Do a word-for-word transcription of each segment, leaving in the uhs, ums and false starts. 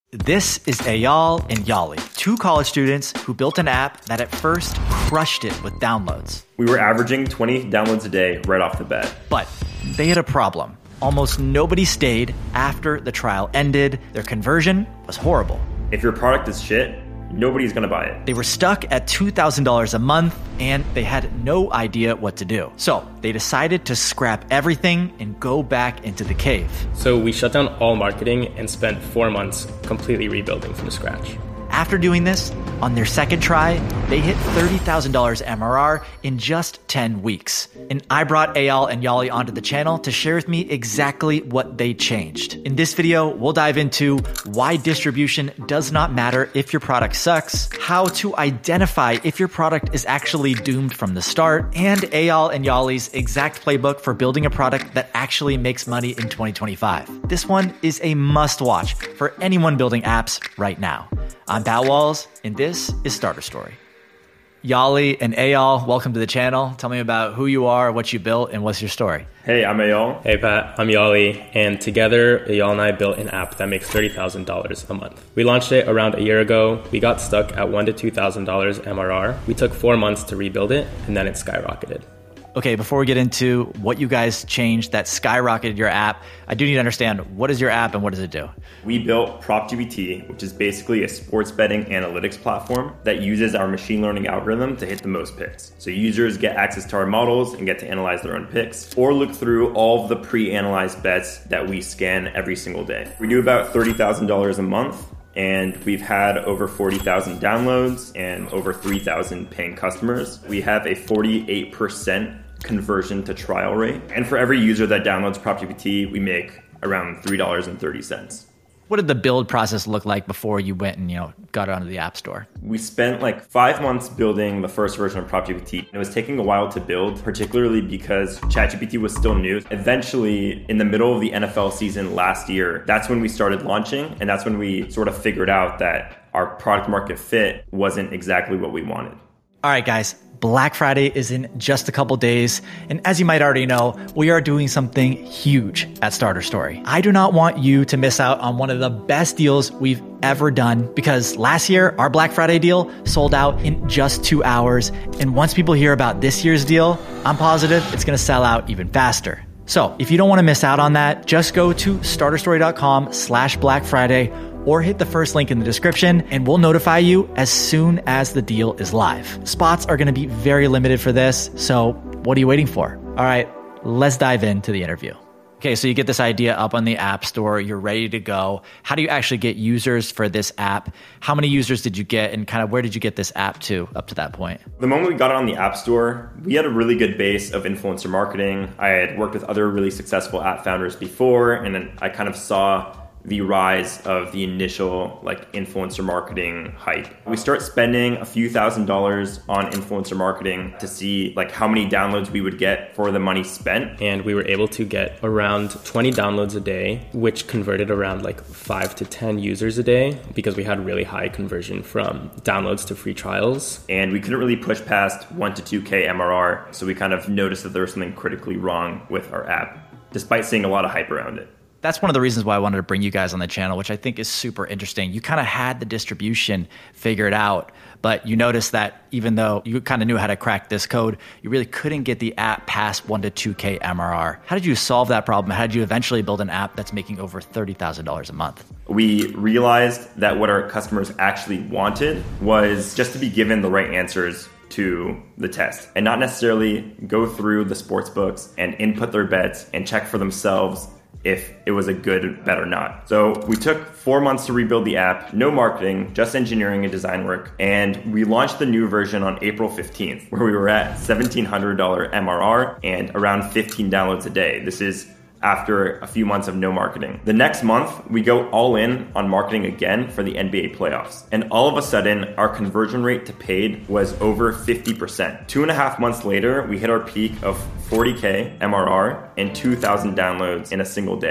This is Eyal and Yali, two college students who built an app that at first crushed it with downloads. We were averaging twenty downloads a day right off the bat. But they had a problem. Almost nobody stayed after the trial ended. Their conversion was horrible. If your product is shit, nobody's going to buy it. They were stuck at two thousand dollars a month, and they had no idea what to do. So they decided to scrap everything and go back into the cave. So we shut down all marketing and spent four months completely rebuilding from scratch. After doing this, on their second try, they hit thirty thousand dollars M R R in just ten weeks. And I brought Eyal and Yali onto the channel to share with me exactly what they changed. In this video, we'll dive into why distribution does not matter if your product sucks, how to identify if your product is actually doomed from the start, and Eyal and Yali's exact playbook for building a product that actually makes money in twenty twenty-five. This one is a must-watch for anyone building apps right now. I'm Pat Walls, and this is Starter Story. Yali and Eyal, welcome to the channel. Tell me about who you are, what you built, and what's your story. Hey, I'm Eyal. Hey Pat, I'm Yali, and together Eyal and I built an app that makes thirty thousand dollars a month. We launched it around a year ago. We got stuck at one thousand to two thousand dollars M R R. We took four months to rebuild it, and then it skyrocketed. Okay, before we get into what you guys changed that skyrocketed your app, I do need to understand, what is your app and what does it do? We built PropGPT, which is basically a sports betting analytics platform that uses our machine learning algorithm to hit the most picks. So users get access to our models and get to analyze their own picks or look through all of the pre-analyzed bets that we scan every single day. We do about thirty thousand dollars a month, and we've had over forty thousand downloads and over three thousand paying customers. We have a forty-eight percent conversion to trial rate. And for every user that downloads PropGPT, we make around three dollars and thirty cents. What did the build process look like before you went and, you know, got it onto the App Store? We spent like five months building the first version of PropGPT. It was taking a while to build, particularly because ChatGPT was still new. Eventually, in the middle of the N F L season last year, that's when we started launching. And that's when we sort of figured out that our product market fit wasn't exactly what we wanted. All right, guys. Black Friday is in just a couple days, and as you might already know, we are doing something huge at Starter Story. I do not want you to miss out on one of the best deals we've ever done, because last year, our Black Friday deal sold out in just two hours, and once people hear about this year's deal, I'm positive it's gonna sell out even faster. So if you don't wanna miss out on that, just go to starterstory.com slash Black Friday or hit the first link in the description, and we'll notify you as soon as the deal is live. Spots are going to be very limited for this, so what are you waiting for? All right, let's dive into the interview. Okay, so you get this idea up on the App Store, you're ready to go. How do you actually get users for this app? How many users did you get, and kind of where did you get this app to up to that point? The moment we got it on the App Store, we had a really good base of influencer marketing. I had worked with other really successful app founders before, and then I kind of saw the rise of the initial like influencer marketing hype. We start spending a few thousand dollars on influencer marketing to see like how many downloads we would get for the money spent. And we were able to get around twenty downloads a day, which converted around like five to ten users a day because we had really high conversion from downloads to free trials. And we couldn't really push past one to two K M R R. So we kind of noticed that there was something critically wrong with our app, despite seeing a lot of hype around it. That's one of the reasons why I wanted to bring you guys on the channel, which I think is super interesting. You kind of had the distribution figured out, but you noticed that even though you kind of knew how to crack this code, you really couldn't get the app past one to two K M R R. How did you solve that problem? How did you eventually build an app that's making over thirty thousand dollars a month? We realized that what our customers actually wanted was just to be given the right answers to the test and not necessarily go through the sports books and input their bets and check for themselves if it was a good bet or not. So we took four months to rebuild the app, no marketing, just engineering and design work. And we launched the new version on April fifteenth, where we were at seventeen hundred dollars M R R and around fifteen downloads a day. This is after a few months of no marketing. The next month, we go all in on marketing again for the N B A playoffs. And all of a sudden, our conversion rate to paid was over fifty percent. Two and a half months later, we hit our peak of forty K M R R and two thousand downloads in a single day.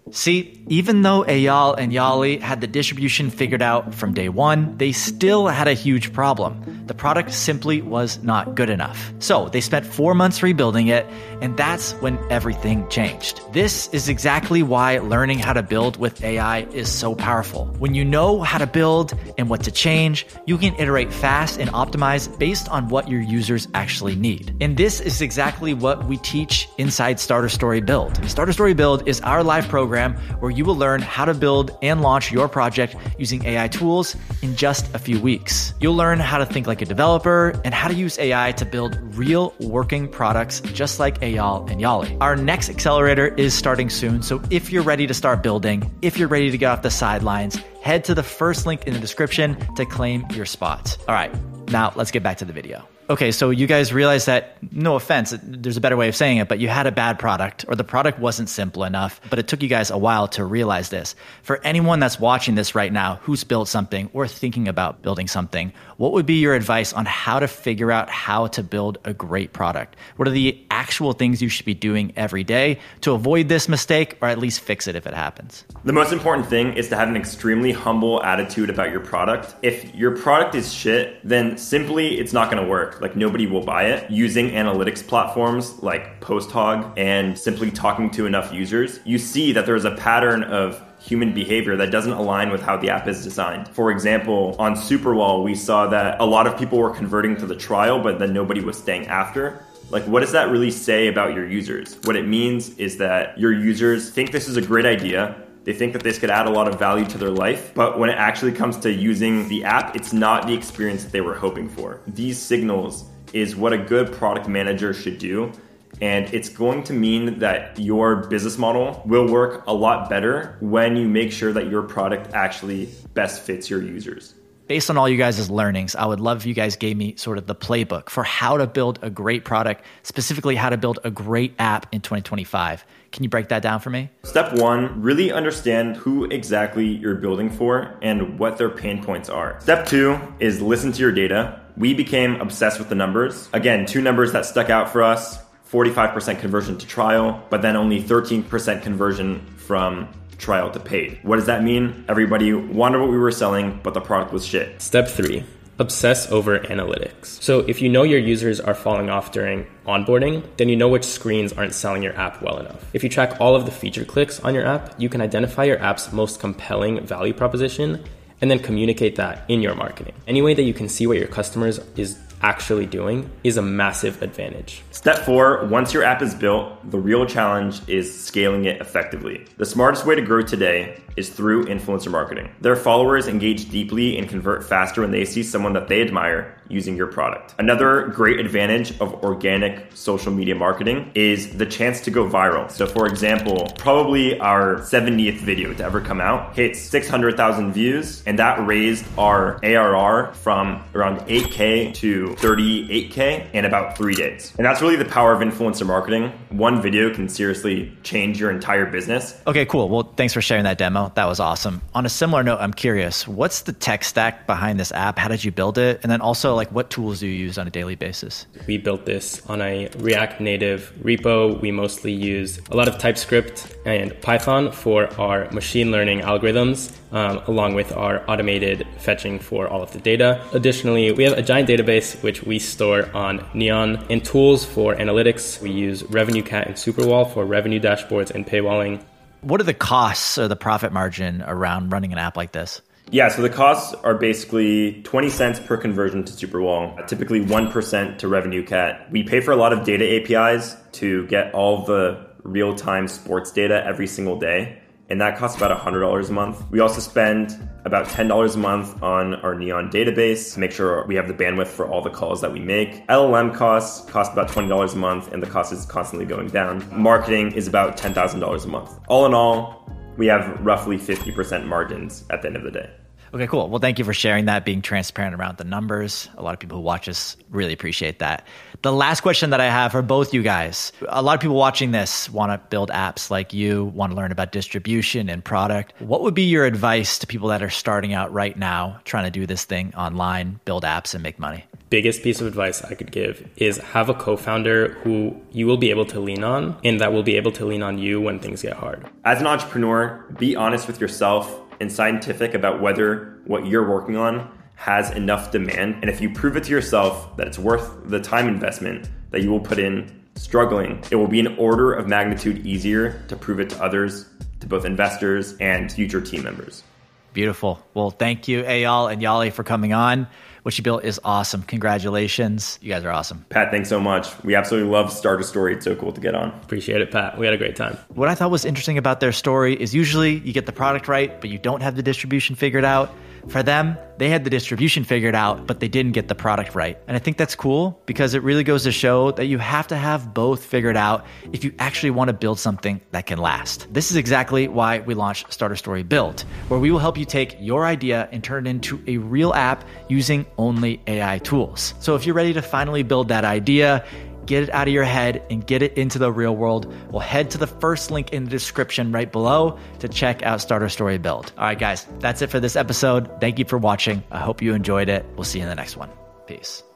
See, even though Eyal and Yali had the distribution figured out from day one, they still had a huge problem. The product simply was not good enough. So they spent four months rebuilding it, and that's when everything changed. This is exactly why learning how to build with A I is so powerful. When you know how to build and what to change, you can iterate fast and optimize based on what your users actually need. And this is exactly what we teach inside Starter Story Build. Starter Story Build is our live program where you will learn how to build and launch your project using A I tools in just a few weeks. You'll learn how to think like a developer and how to use A I to build real working products just like Eyal and Yali. Our next accelerator is starting soon, so if you're ready to start building, if you're ready to get off the sidelines, head to the first link in the description to claim your spot. All right, now let's get back to the video. Okay, so you guys realize that, no offense, there's a better way of saying it, but you had a bad product or the product wasn't simple enough, but it took you guys a while to realize this. For anyone that's watching this right now who's built something or thinking about building something, what would be your advice on how to figure out how to build a great product? What are the actual things you should be doing every day to avoid this mistake or at least fix it if it happens? The most important thing is to have an extremely humble attitude about your product. If your product is shit, then simply it's not going to work. Like nobody will buy it. Using analytics platforms like PostHog and simply talking to enough users, you see that there's a pattern of human behavior that doesn't align with how the app is designed. For example, on Superwall, we saw that a lot of people were converting to the trial, but then nobody was staying after. Like, what does that really say about your users? What it means is that your users think this is a great idea. They think that this could add a lot of value to their life, but when it actually comes to using the app, it's not the experience that they were hoping for. These signals is what a good product manager should do, and it's going to mean that your business model will work a lot better when you make sure that your product actually best fits your users. Based on all you guys' learnings, I would love if you guys gave me sort of the playbook for how to build a great product, specifically how to build a great app in twenty twenty-five. Can you break that down for me? Step one, really understand who exactly you're building for and what their pain points are. Step two is listen to your data. We became obsessed with the numbers. Again, two numbers that stuck out for us, forty-five percent conversion to trial, but then only thirteen percent conversion from trial to paid. What does that mean? Everybody wanted what we were selling, but the product was shit. Step three, obsess over analytics. So if you know your users are falling off during onboarding, then you know which screens aren't selling your app well enough. If you track all of the feature clicks on your app, you can identify your app's most compelling value proposition and then communicate that in your marketing. Any way that you can see what your customers is actually doing is a massive advantage. Step four, once your app is built, the real challenge is scaling it effectively. The smartest way to grow today is through influencer marketing. Their followers engage deeply and convert faster when they see someone that they admire using your product. Another great advantage of organic social media marketing is the chance to go viral. So for example, probably our seventieth video to ever come out hit six hundred thousand views, and that raised our A R R from around eight K to thirty-eight K in about three days. And that's really the power of influencer marketing. One video can seriously change your entire business. Okay, cool. Well, thanks for sharing that demo. That was awesome. On a similar note, I'm curious, what's the tech stack behind this app? How did you build it? And then also, like, what tools do you use on a daily basis? We built this on a React Native repo. We mostly use a lot of TypeScript and Python for our machine learning algorithms, um, along with our automated fetching for all of the data. Additionally, we have a giant database which we store on Neon, and tools for analytics. We use RevenueCat and Superwall for revenue dashboards and paywalling. What are the costs or the profit margin around running an app like this? Yeah, so the costs are basically twenty cents per conversion to Superwall, typically one percent to RevenueCat. We pay for a lot of data A P Is to get all the real-time sports data every single day, and that costs about one hundred dollars a month. We also spend about ten dollars a month on our Neon database to make sure we have the bandwidth for all the calls that we make. L L M costs cost about twenty dollars a month, and the cost is constantly going down. Marketing is about ten thousand dollars a month. All in all, we have roughly fifty percent margins at the end of the day. Okay, cool. Well, thank you for sharing that, being transparent around the numbers. A lot of people who watch us really appreciate that. The last question that I have for both you guys, a lot of people watching this want to build apps like you, want to learn about distribution and product. What would be your advice to people that are starting out right now, trying to do this thing online, build apps and make money? biggest piece of advice I could give is have a co-founder who you will be able to lean on and that will be able to lean on you when things get hard. As an entrepreneur, be honest with yourself and scientific about whether what you're working on has enough demand. And if you prove it to yourself that it's worth the time investment that you will put in struggling, it will be an order of magnitude easier to prove it to others, to both investors and future team members. Beautiful. Well, thank you, Eyal and Yali, for coming on. What you built is awesome. Congratulations. You guys are awesome. Pat, thanks so much. We absolutely love Starter Story. It's so cool to get on. Appreciate it, Pat. We had a great time. What I thought was interesting about their story is usually you get the product right, but you don't have the distribution figured out. For them, they had the distribution figured out, but they didn't get the product right. And I think that's cool because it really goes to show that you have to have both figured out if you actually want to build something that can last. This is exactly why we launched Starter Story Build, where we will help you take your idea and turn it into a real app using only A I tools. So if you're ready to finally build that idea, get it out of your head and get it into the real world, we'll head to the first link in the description right below to check out Starter Story Build. All right, guys, that's it for this episode. Thank you for watching. I hope you enjoyed it. We'll see you in the next one. Peace.